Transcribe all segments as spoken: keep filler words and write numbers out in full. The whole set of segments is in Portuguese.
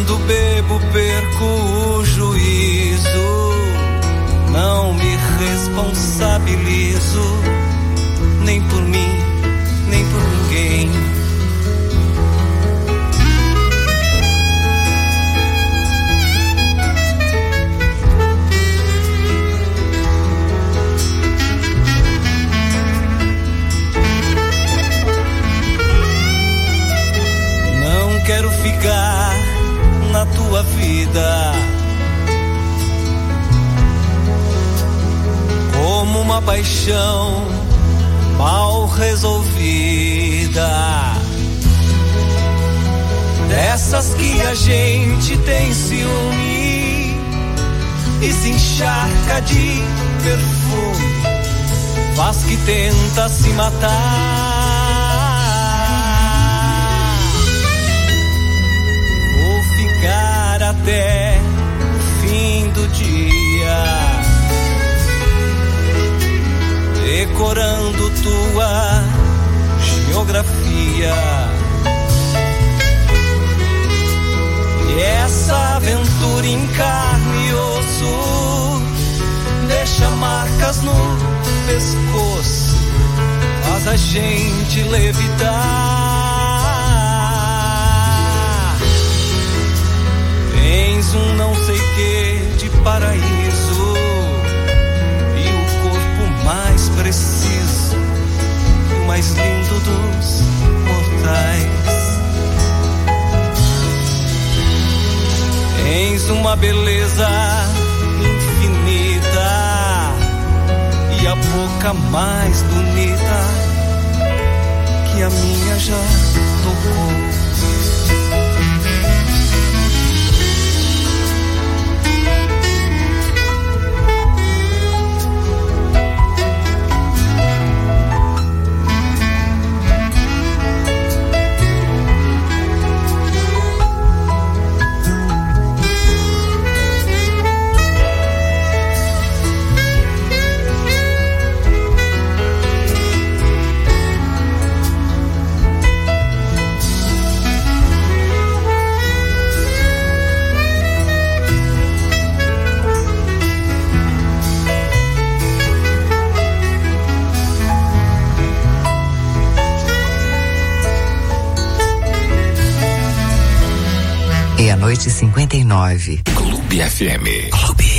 Quando bebo perco o juízo, não me responsabilizo, nem por mim, nem por ninguém. Não quero ficar na tua vida como uma paixão mal resolvida, dessas que a gente tem ciúme e se encharca de perfume, faz que tenta se matar. Até o fim do dia, decorando tua geografia. E essa aventura em carne e osso deixa marcas no pescoço, faz a gente levitar. Tens um não sei que de paraíso e o corpo mais preciso, o mais lindo dos mortais. Tens uma beleza infinita e a boca mais bonita que a minha já tocou. Noite cinquenta e nove. Clube F M. Clube.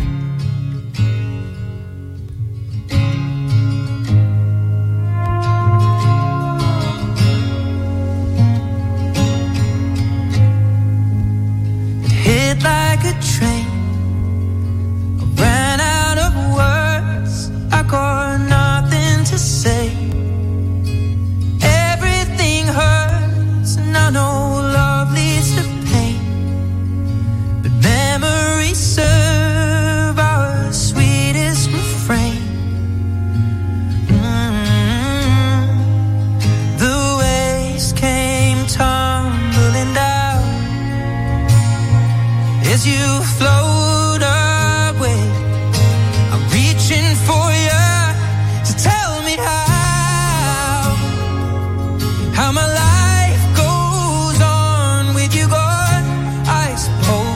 Hit like a train, I ran out of words, I got nothing to say. Everything hurts, and I know love leads to pain. Memories serve our sweetest refrain. Mm-hmm. The waves came tumbling down as you float away. I'm reaching for you to tell me how, how my life goes on with you gone, I suppose.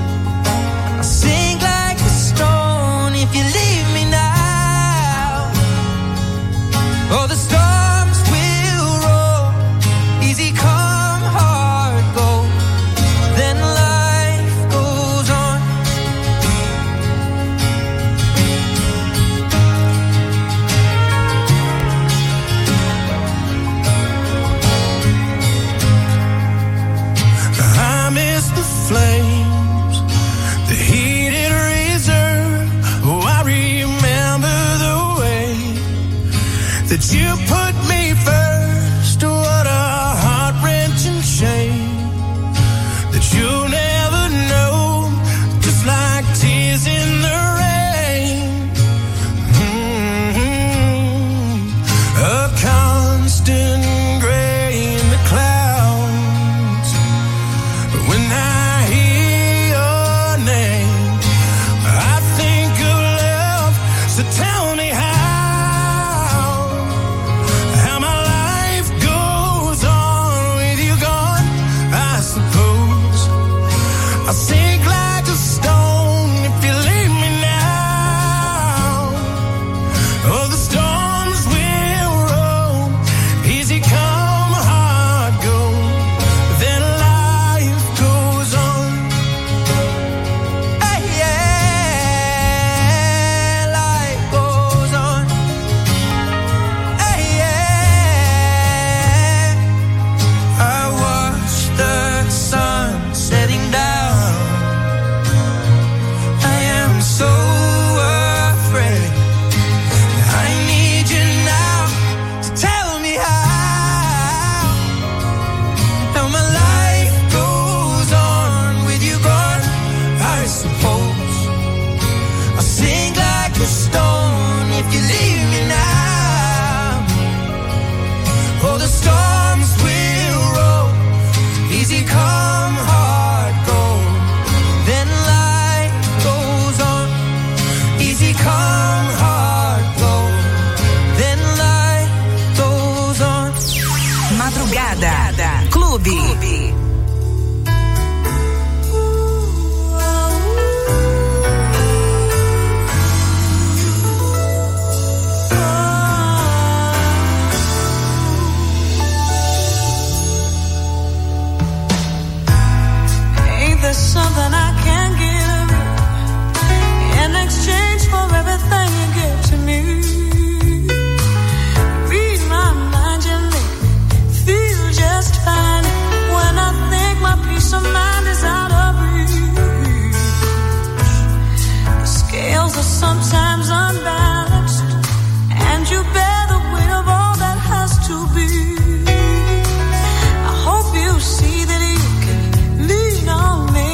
Sink like a stone if you leave me now. Oh, the storms will roll, easy come, hard go. Then life goes on. I miss the flames, the heated reserve. Oh, I remember the way that you put me first. What a heart-wrenching shame that you'll never know, just like tears in the rain. Mm-hmm. A constant gray in the clouds. When I hear your name, I think of love. So tell me how, Clube. Clube. There's something I can't give in exchange for everything you give to me. Read my mind, you make me feel just fine. When I think my peace of mind is out of reach, the scales are sometimes unbalanced, and you bear the weight of all that has to be. I hope you see that you can lean on me.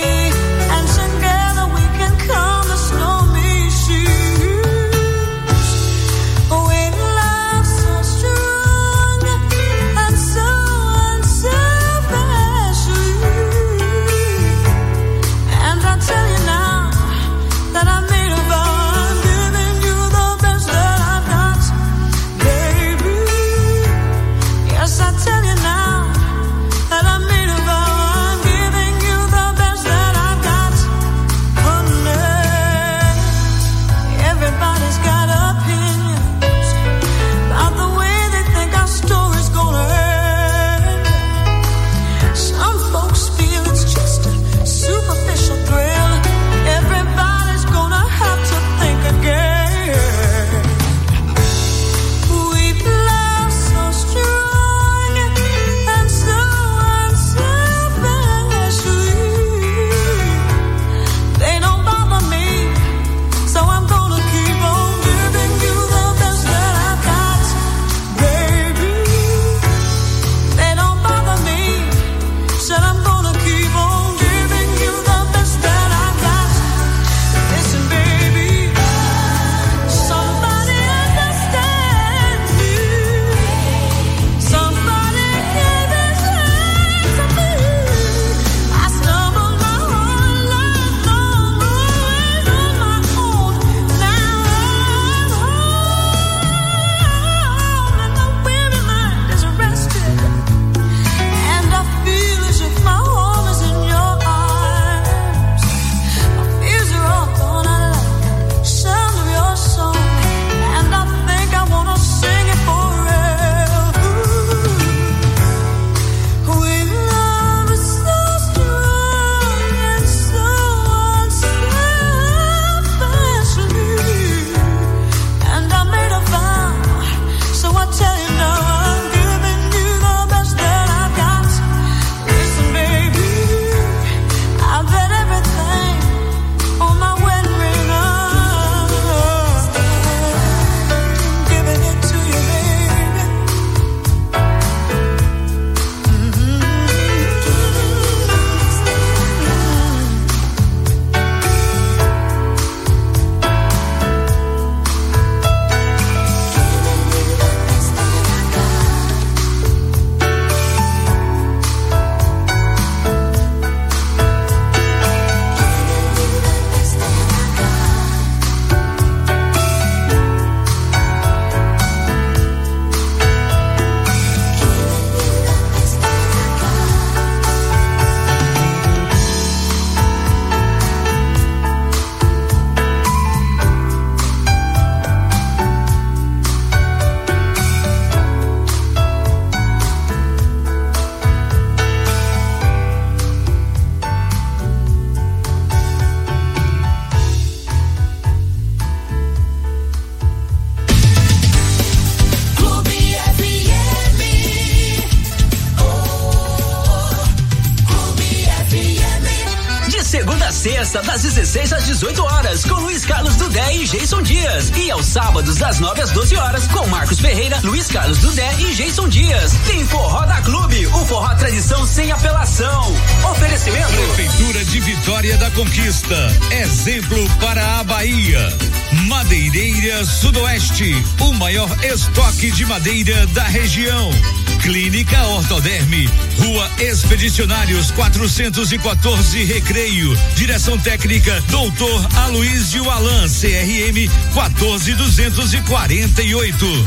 Das dezesseis às dezoito horas, com Luiz Carlos Dudé e Jason Dias. E aos sábados, das nove às doze horas, com Marcos Ferreira, Luiz Carlos Dudé e Jason Dias. Tem Forró da Clube, o forró tradição sem apelação. Oferecimento. Prefeitura de Vitória da Conquista. Exemplo para a Bahia. Madeireira Sudoeste, o maior estoque de madeira da região. Clínica Ortoderme, Rua Expedicionários quatrocentos e quatorze, Recreio. Direção técnica doutor Aloísio Alan, C R M quatorze duzentos e quarenta e oito.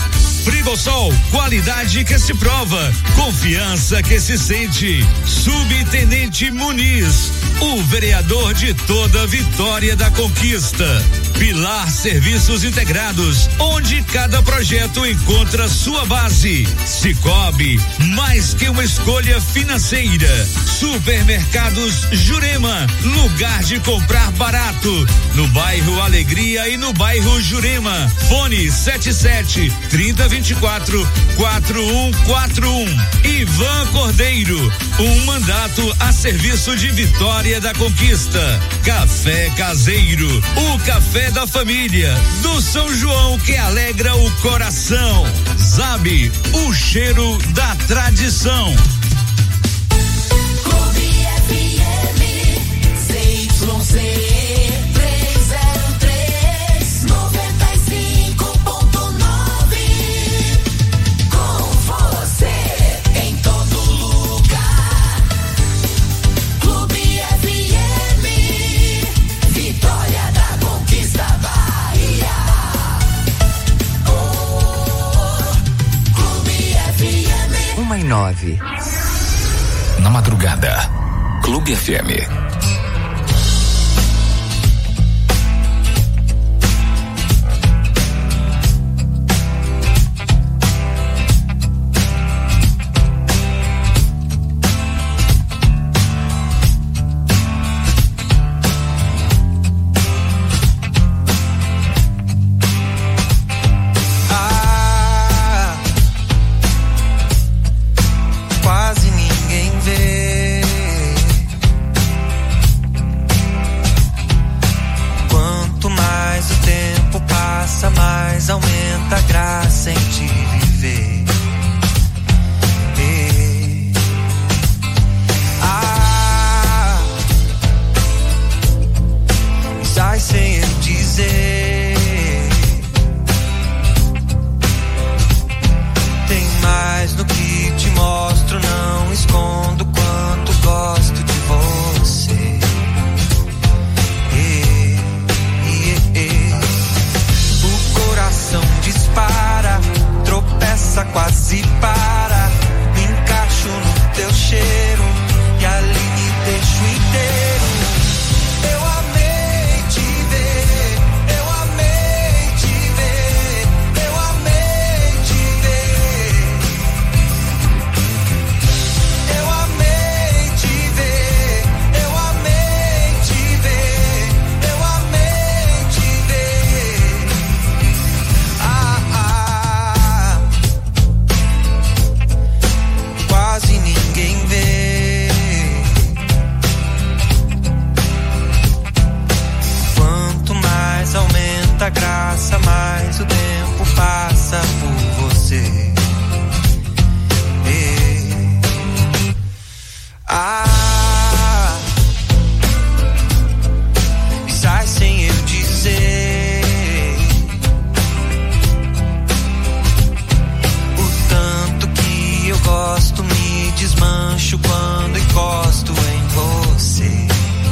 Frigosol, qualidade que se prova, confiança que se sente. Subtenente Muniz, o vereador de toda Vitória da Conquista. Pilar Serviços Integrados, onde cada projeto encontra sua base. Cicobi, mais que uma escolha financeira. Supermercados Jurema, lugar de comprar barato. No bairro Alegria e no bairro Jurema. Fone sete sete, trinta, vinte e quatro, quatro um quatro um. Ivan Cordeiro, um mandato a serviço de Vitória da Conquista. Café Caseiro, o café da família, do São João que alegra o coração. Zabi, o cheiro da tradição. Clube F M, C Y C trezentos e três, noventa e cinco ponto nove. Com você em todo lugar. Clube F M, Vitória da Conquista, Bahia. Oh, Clube F M. Uma e nove. Na madrugada, Clube F M. Quase ninguém vê. Quanto mais o tempo passa, mais aumenta a graça em te viver. E, ah, sai sem eu dizer. Tem mais no que te mostro, não escondo quanto gosto de você. E, e, e. O coração dispara, tropeça, quase para. Me encaixo no teu cheiro e ali me deixo inteiro. Eu amei te ver, eu amei te ver, eu amei te ver. Eu amei te ver, eu amei te ver, eu amei te ver. Ah, ah, quase ninguém vê. Quanto mais aumenta a graça, mais o tempo passa por você. E, ah, e sai sem eu dizer o tanto que eu gosto, me desmancho quando encosto em você.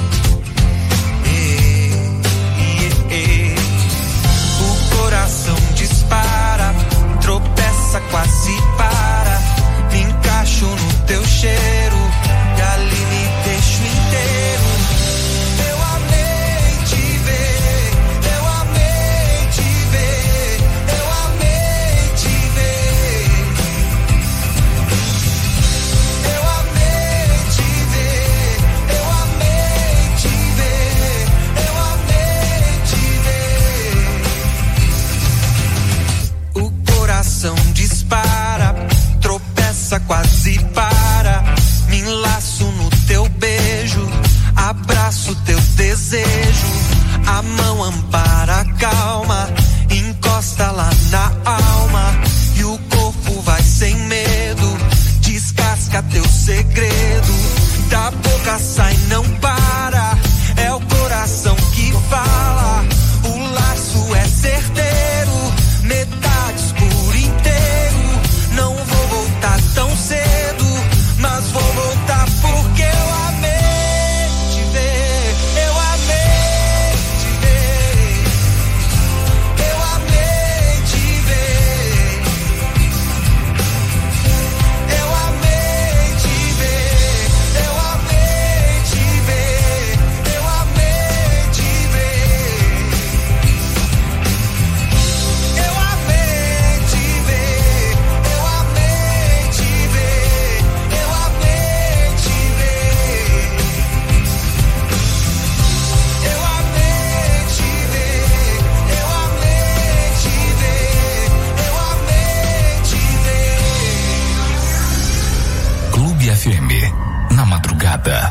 E, e, e, o coração dispara, tropeça, quase para. Me encaixo no teu cheiro e ali me deixo inteiro. Eu amei te ver, eu amei te ver, eu amei te ver. Eu amei te ver, eu amei te ver, eu amei te ver. O coração dispara, tropeça, quase para. Me enlaço no teu beijo, abraço teu desejo. A mão ampara, calma, encosta lá na alma. E o corpo vai sem medo, descasca teu segredo. Da boca sai, não para, é o coração que fala. O laço é certeiro, metades por inteiro. Não vou voltar tão cedo, mas vou voltar porque eu amei te ver. Eu amei te ver, eu amei te ver. Madrugada.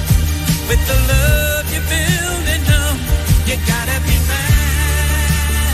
With the love you're building up, you gotta be mine.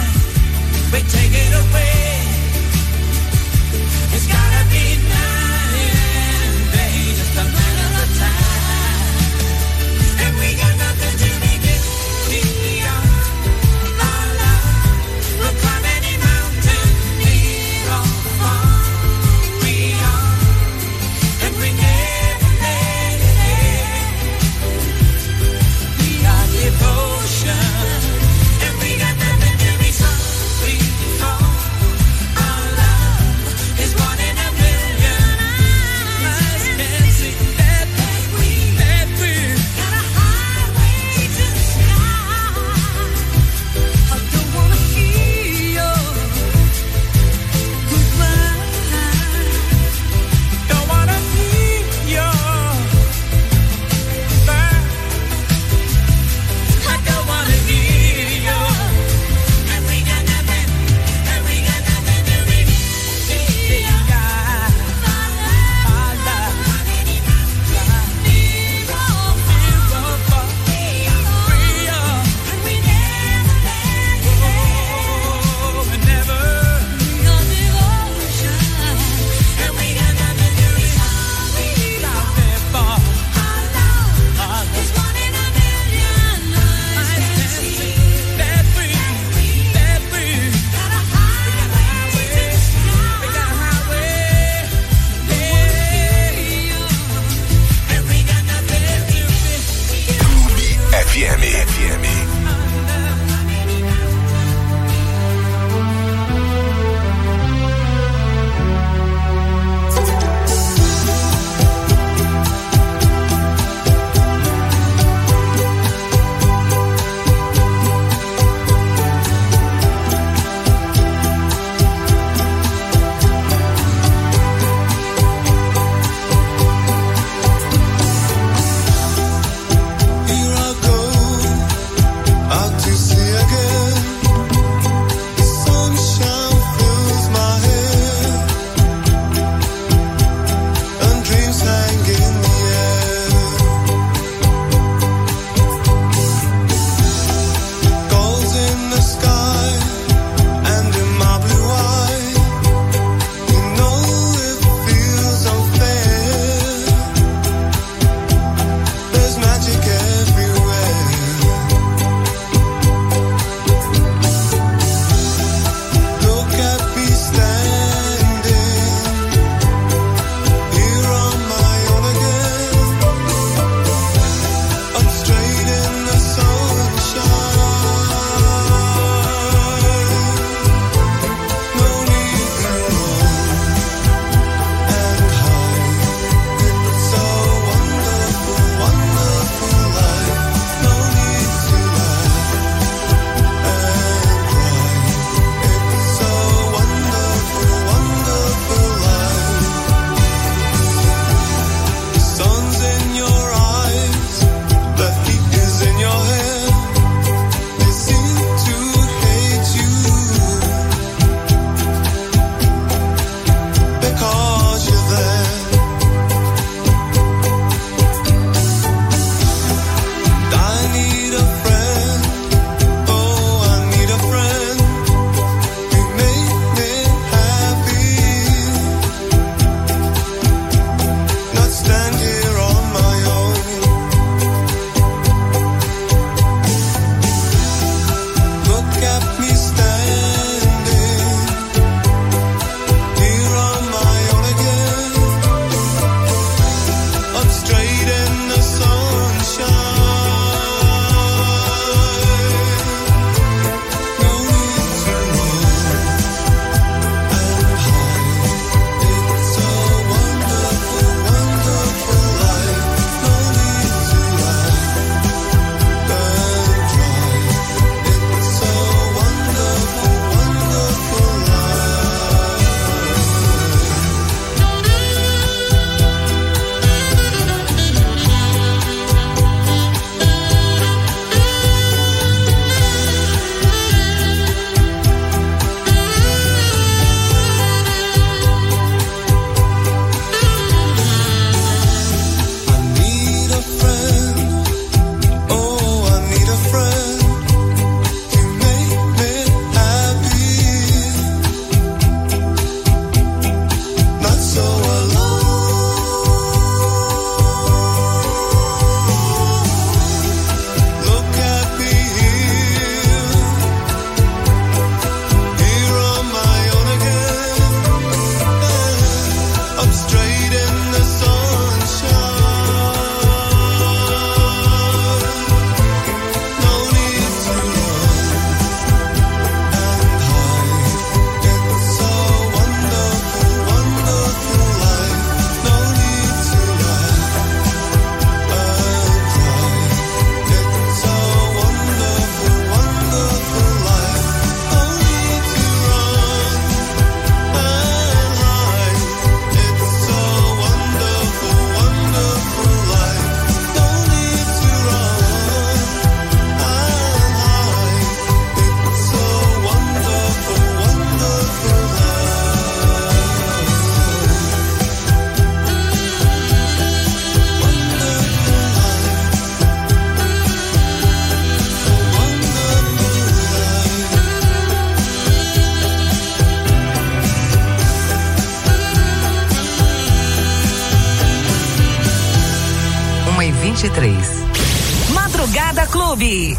vinte e três. Madrugada Clube.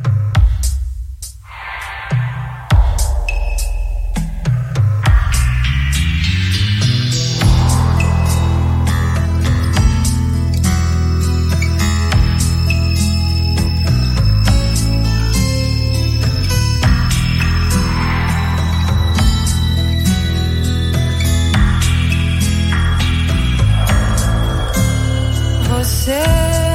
Você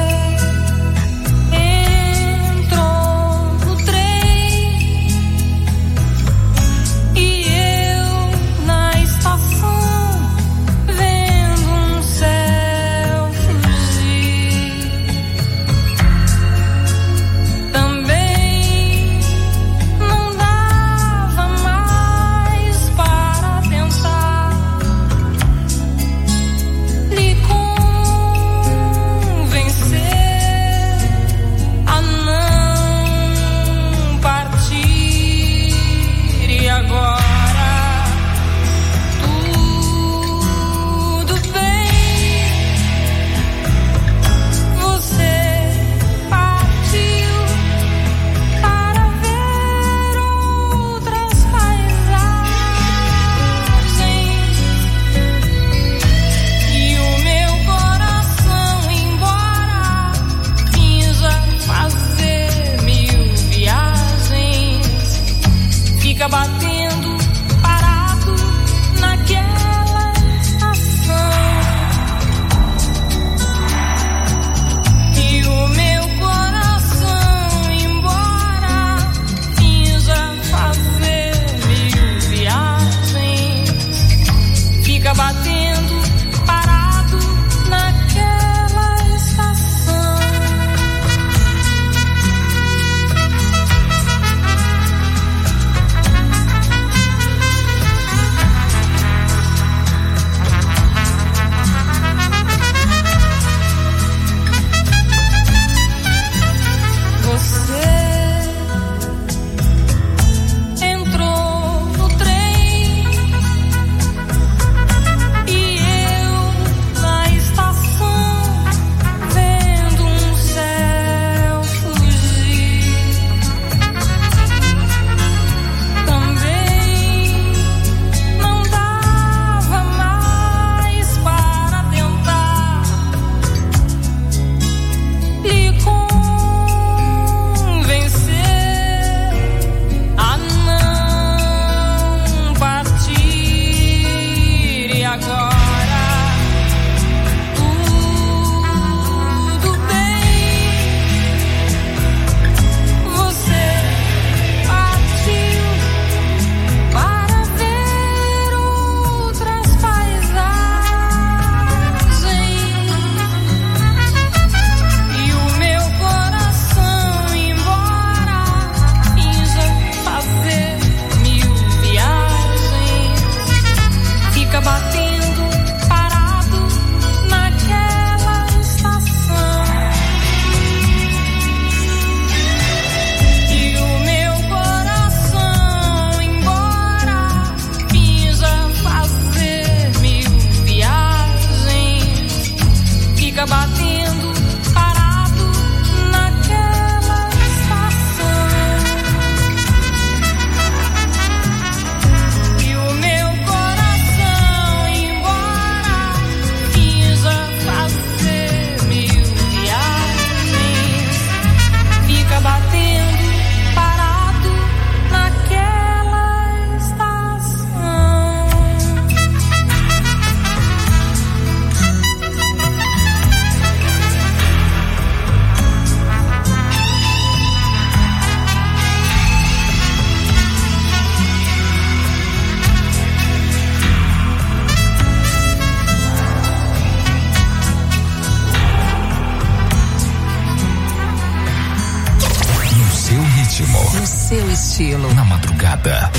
seu estilo. Na madrugada,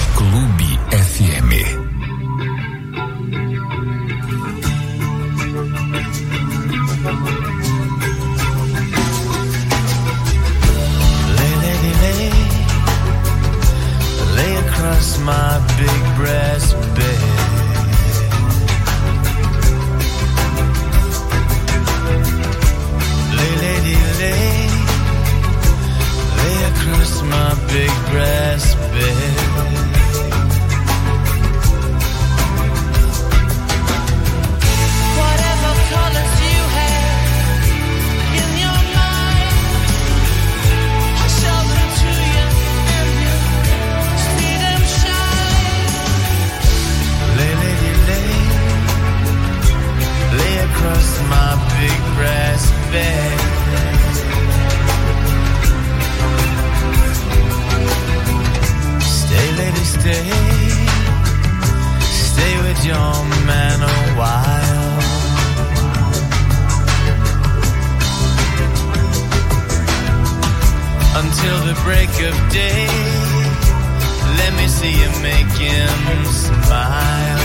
Clube F M. Across my big brass bed, lay, lay across my big brass bed. Whatever colors you have in your mind, I show them to you and you see them shine. Lay, lady, lay, lay across my big brass bed. Stay, lady, stay, stay with your man a while. Until the break of day, let me see you make him smile.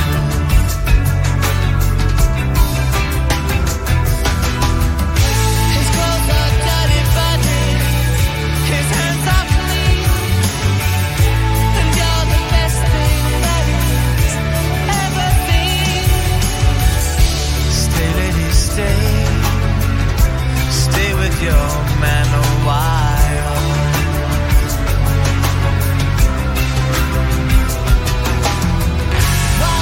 His clothes are dirty, but his hands are clean, and you're the best thing that he's ever seen. Stay, lady, stay, stay with your man a while. Why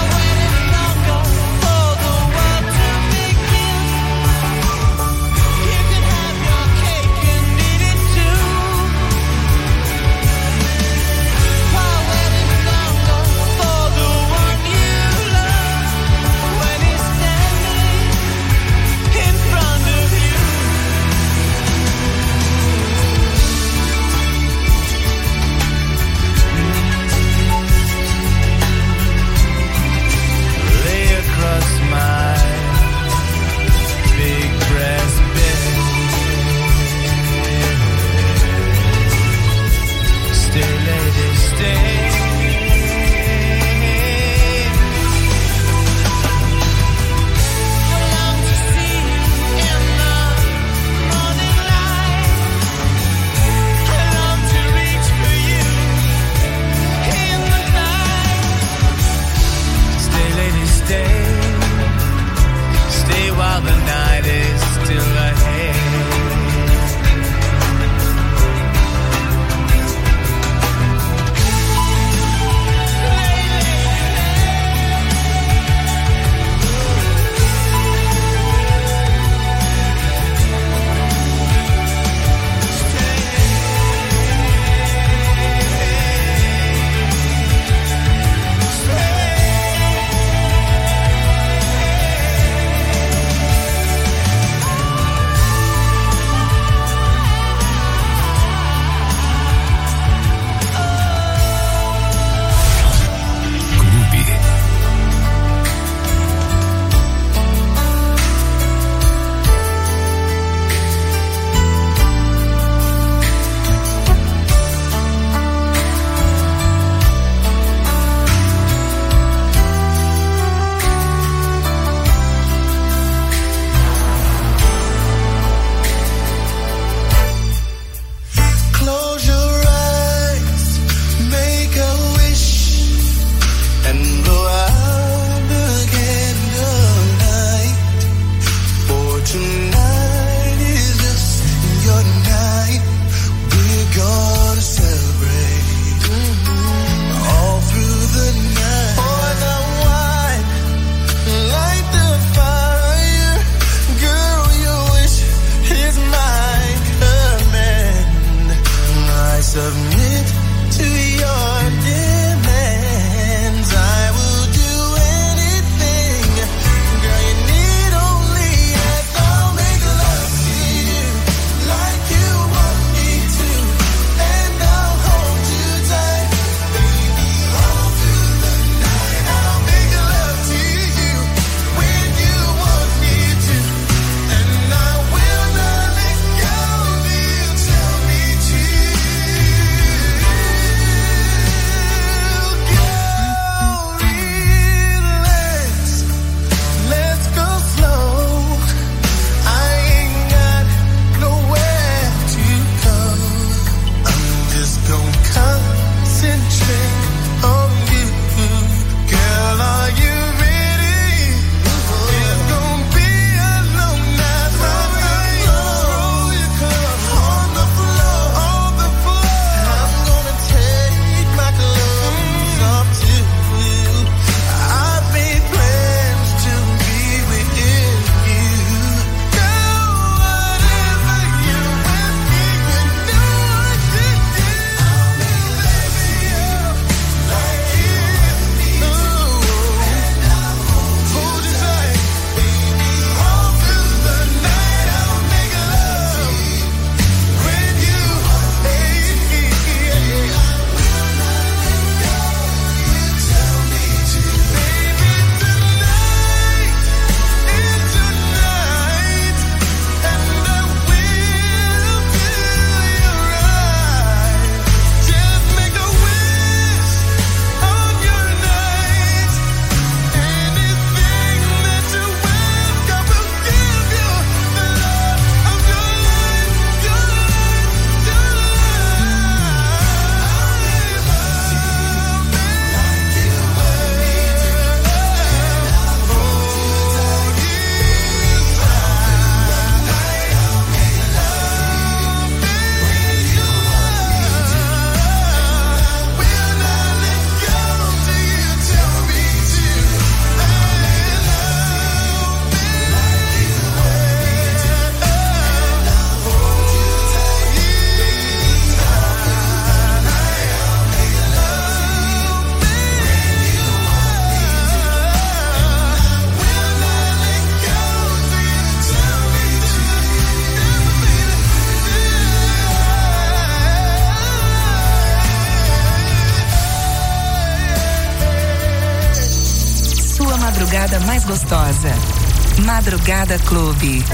madrugada mais gostosa. Madrugada Clube.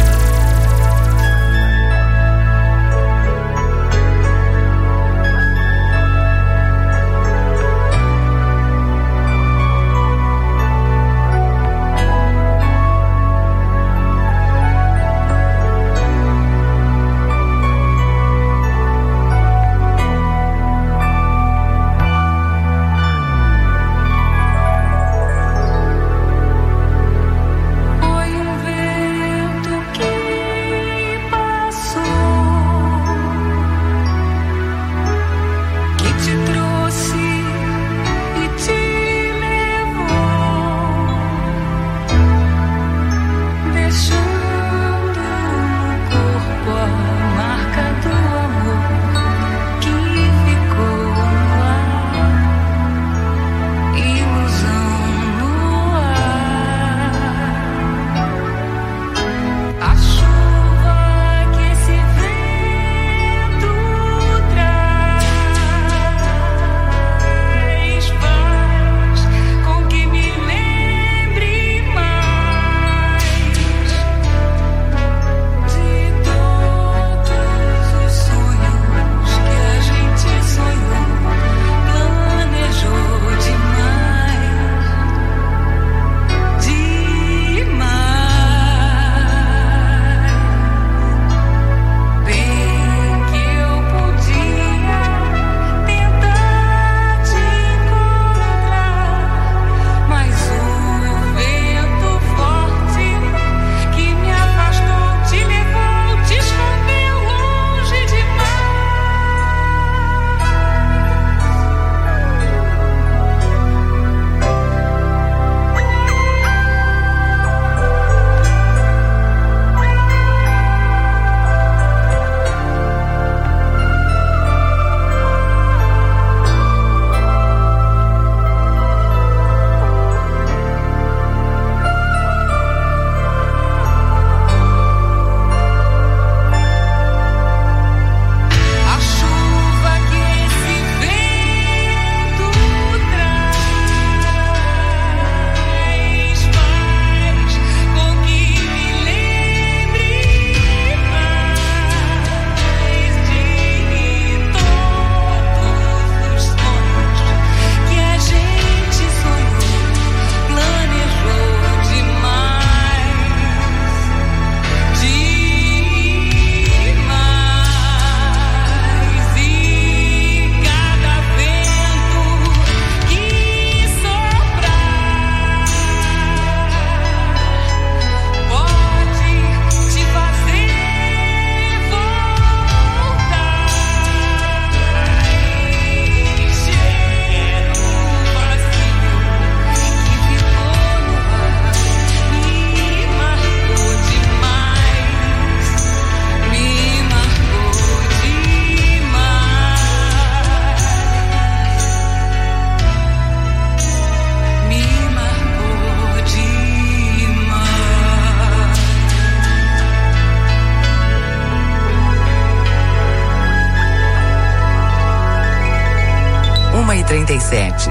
trinta e sete.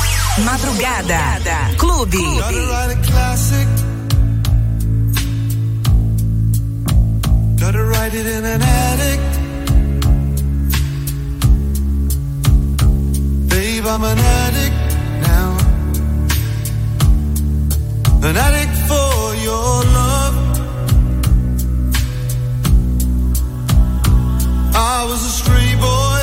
Madrugada Clube. Gotta write it in an attic. Babe, I'm an addict now. An addict for your love. I was a stray boy,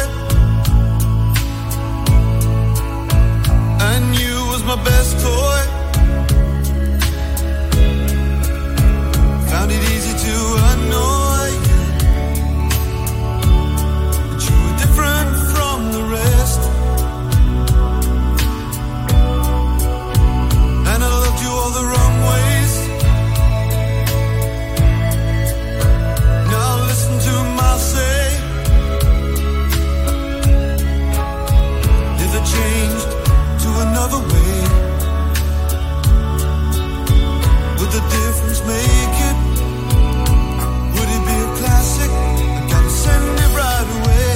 and you was my best toy. Found it easy to annoy you, but you were different from the rest. And I loved you all the wrong ways. Now listen to my say. If it changed to another way, would the difference make it? Would it be a classic? I gotta send it right away.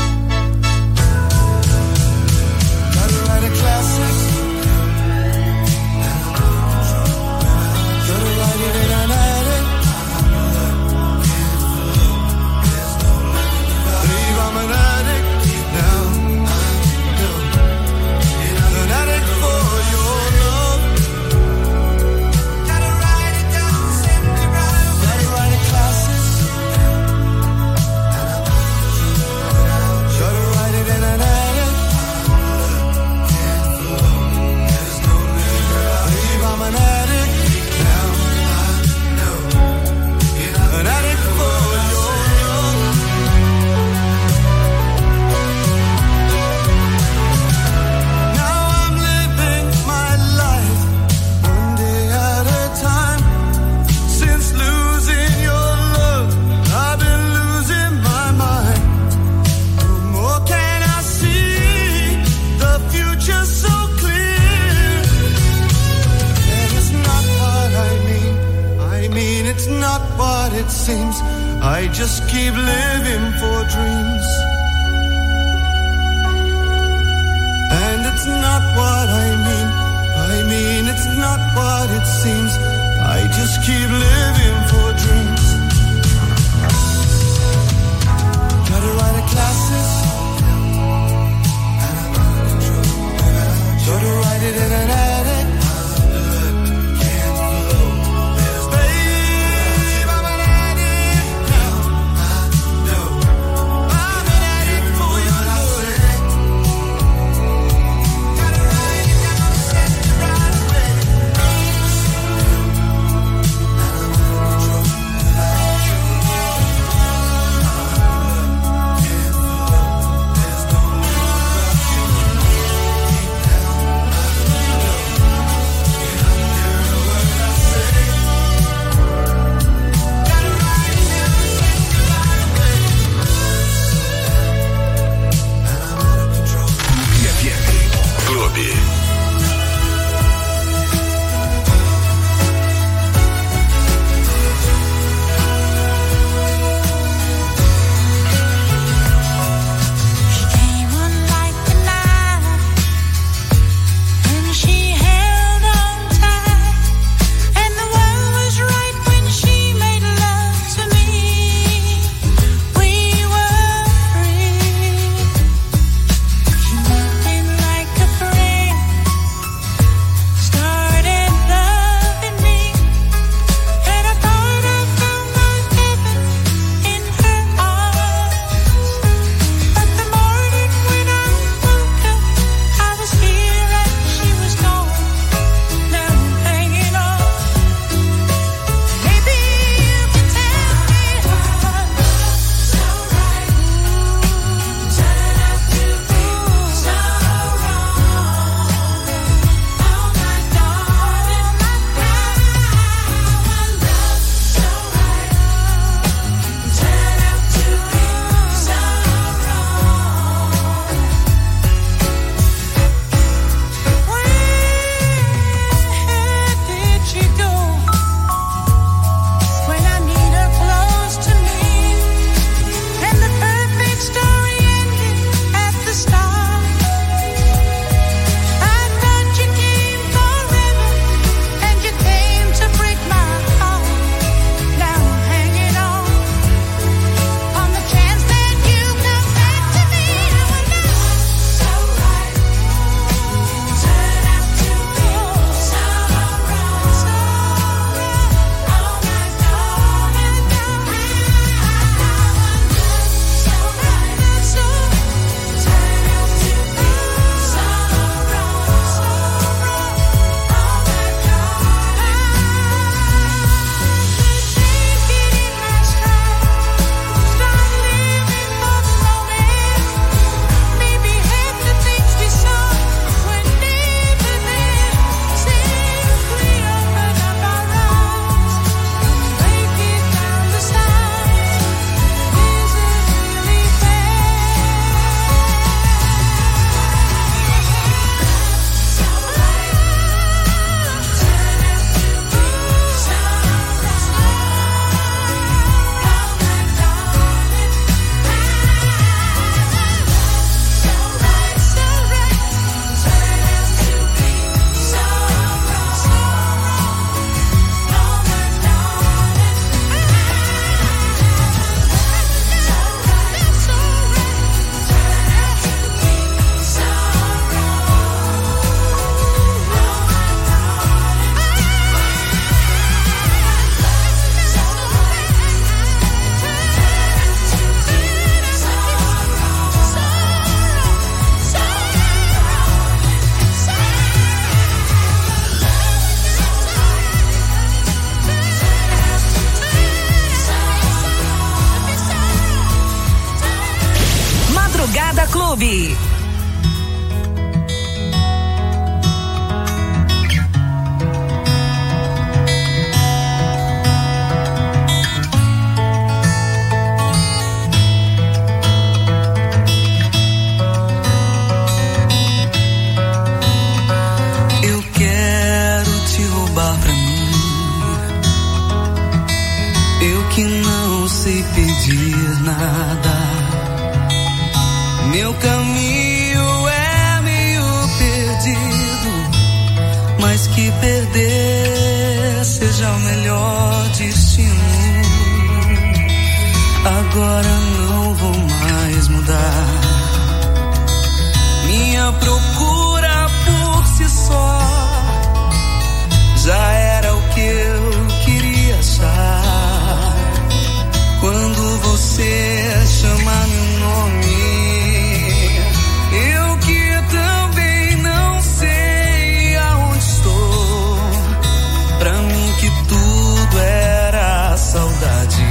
Gotta write a classic. it seems. I just keep living for dreams. And it's not what I mean. I mean, it's not what it seems. I just keep living for dreams. Gotta write a classes. Gotta write it in an attic. Clube. Eu quero te roubar pra mim. Eu que não agora não vou mais mudar. Minha procura por si só já era o que eu queria achar. Quando você chama meu nome, eu que também não sei aonde estou. Pra mim que tudo era saudade,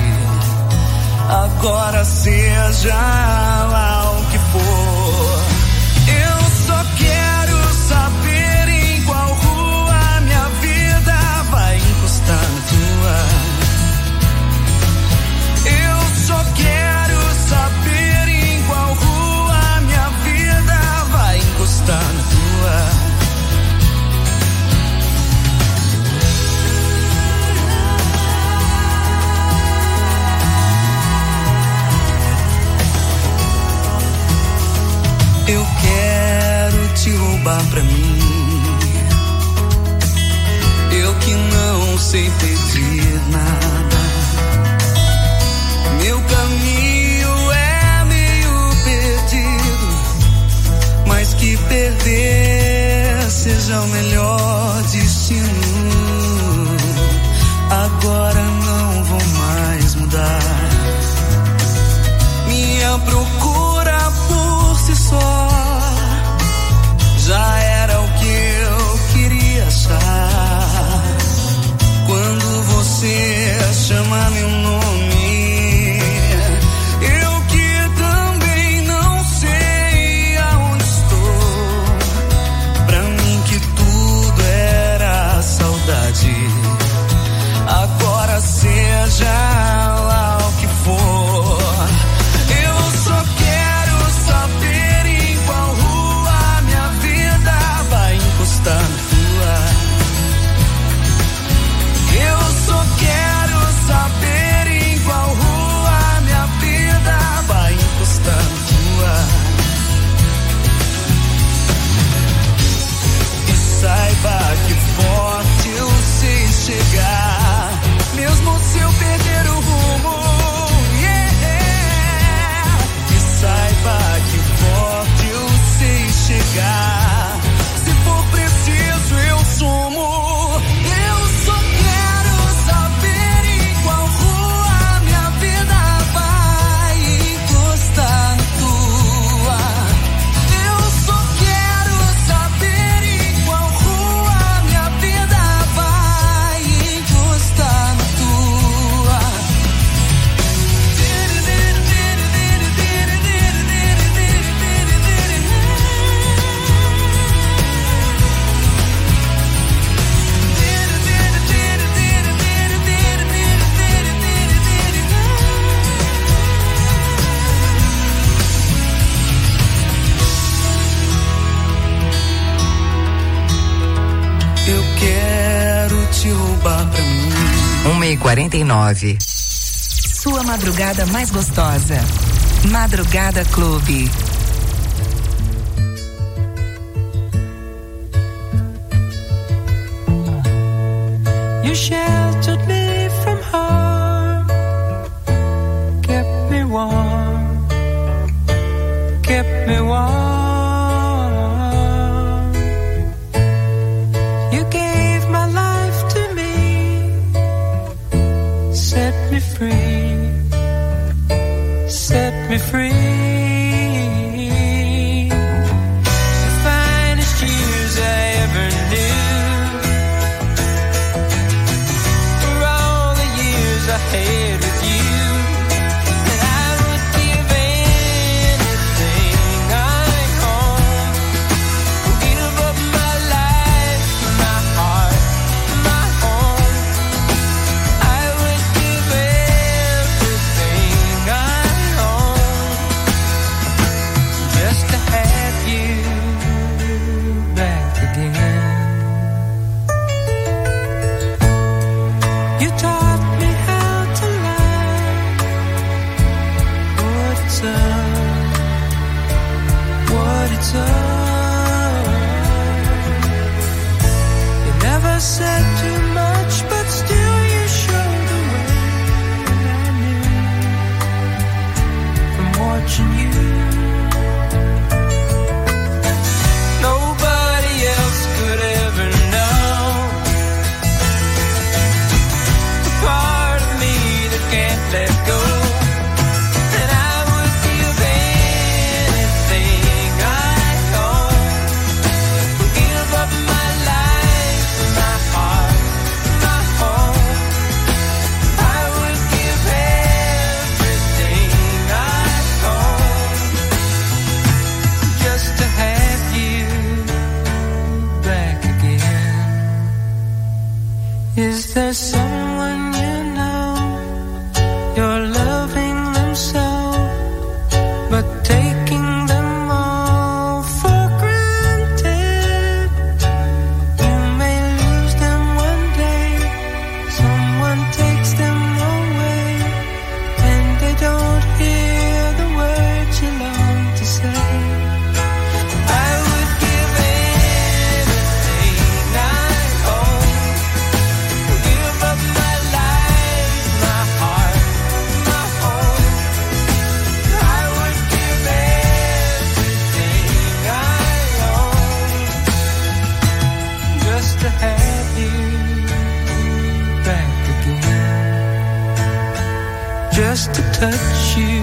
agora seja lá o que for. Eu só quero saber em qual rua minha vida vai encostar na tua. Eu só quero saber em qual rua minha vida vai encostar na tua. Eu quero te roubar pra mim, eu que não sei pedir nada. Meu caminho é meio perdido, mas que perder seja o melhor destino. Agora não vou mais mudar. Minha procura por si só já era o que eu queria achar. Quando você chama meu nome, eu que também não sei aonde estou. Pra mim que tudo era saudade, agora seja lá o que for. Eu só quero saber em qual rua minha vida vai encostar na tua. Eu só quero saber em qual rua minha vida vai encostar na tua. E saiba que forte eu sei chegar, mesmo se eu perder o rumo. Yeah. E saiba que forte eu sei chegar, se for preciso eu sumo. Eu só quero saber em qual rua minha vida vai encostar na tua. Eu só quero saber em qual rua minha vida vai encostar na tua. Eu quero te roubar pra mim. uma e quarenta e nove. Sua madrugada mais gostosa. Madrugada Clube. You sheltered me from harm, kept me warm, kept me warm. You gave my life to me, set me free, set me free. The finest years I ever knew, for all the years I had with you, and I would give anything I own, give up my life, my heart, my home. I would give everything I own Is there someone you know you're loving them so, but taking them all for granted? You may lose them one day, someone takes them away, and they don't hear the words you long to say. Just to touch you.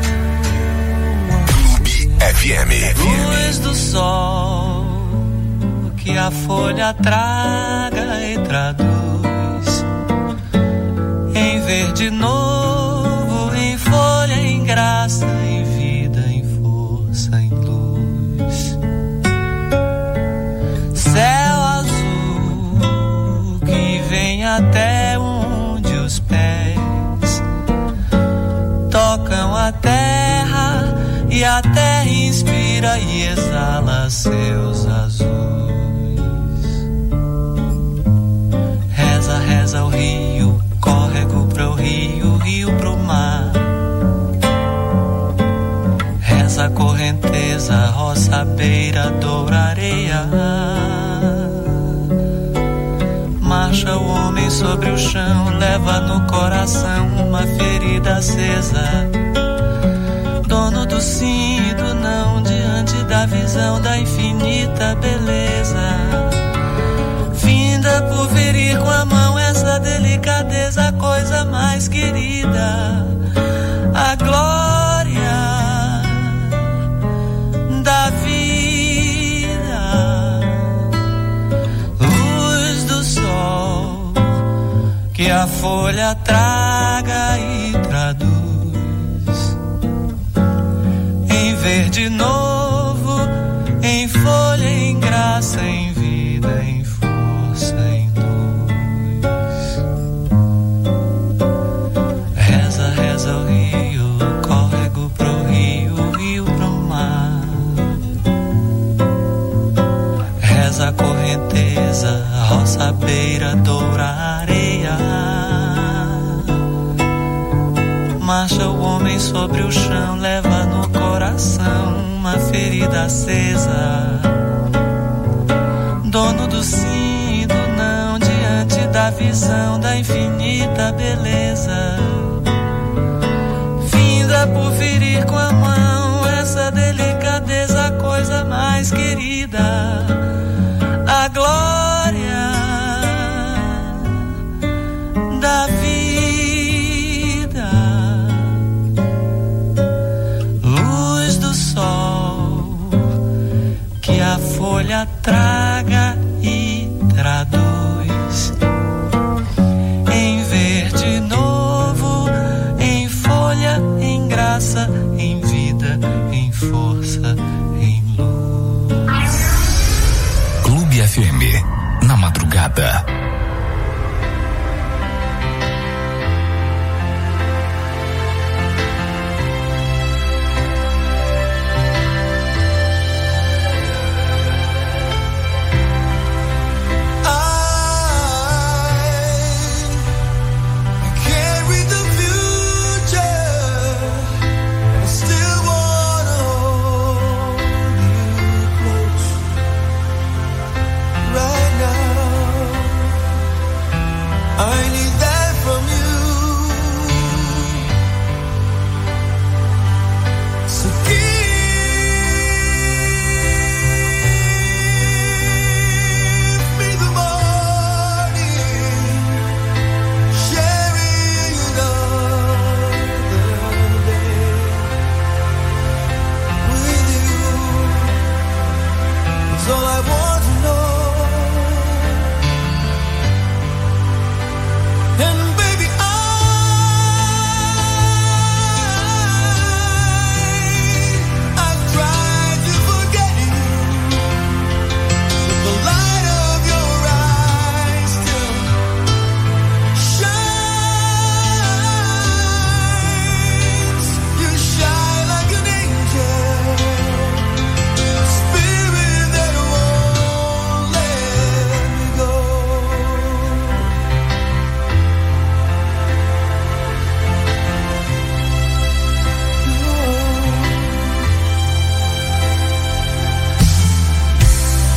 Clube F M. Luz do sol que a folha traga e traduz em verde novo, em folha, em graça, em vida, em força, em luz. Céu azul que vem até onde os pés tocam a terra, e a terra inspira e exala seus azuis. Reza, reza o rio, córrego pro rio, rio pro mar. Reza a correnteza, roça, beira, doura, areia. Marcha o homem sobre o chão, leva no coração uma ferida acesa. Dono do sim e do não, diante da visão da infinita beleza. Finda por ferir com a mão essa delicadeza, a coisa mais querida. A glória da vida. Luz do sol que a folha traga e traduz em verde novo, em folha, em graça, em vida, em força, em luz. Reza, reza o rio, córrego pro rio, rio pro mar. Reza a correnteza, roça, beira, doura, areia. Marcha o homem sobre o chão, leva no coração uma ferida acesa. Dono do sim e do não, diante da visão da infinita beleza. Finda por ferir com a mão essa delicadeza, a coisa mais querida. A glória da vida. Que a folha traga e traduz em verde novo, em folha, em graça, em vida, em força, em luz. Clube F M, na madrugada. All I want